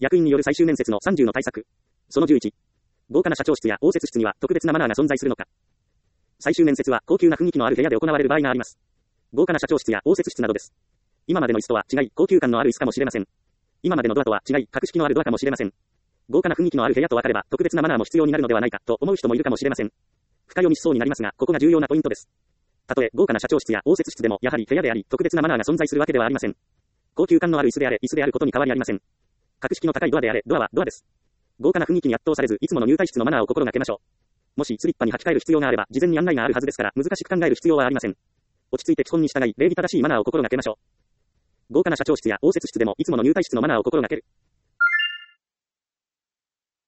役員による最終面接の30の対策。その11。豪華な社長室や応接室には特別なマナーが存在するのか。最終面接は高級な雰囲気のある部屋で行われる場合があります。豪華な社長室や応接室などです。今までの椅子とは違い、高級感のある椅子かもしれません。今までのドアとは違い、格式のあるドアかもしれません。豪華な雰囲気のある部屋と分かれば、特別なマナーも必要になるのではないか、と思う人もいるかもしれません。深読みしそうになりますが、ここが重要なポイントです。たとえ豪華な社長室や応接室でも、やはり部屋であり、特別なマナーが存在するわけではありません。高級感のある椅子であれ、椅子であることに変わりありません。格式の高いドアであれ、ドアはドアです。豪華な雰囲気に圧倒されず、いつもの入退室のマナーを心がけましょう。もしスリッパに履き替える必要があれば、事前に案内があるはずですから、難しく考える必要はありません。落ち着いて基本に従い、礼儀正しいマナーを心がけましょう。豪華な社長室や応接室でも、いつもの入退室のマナーを心がける。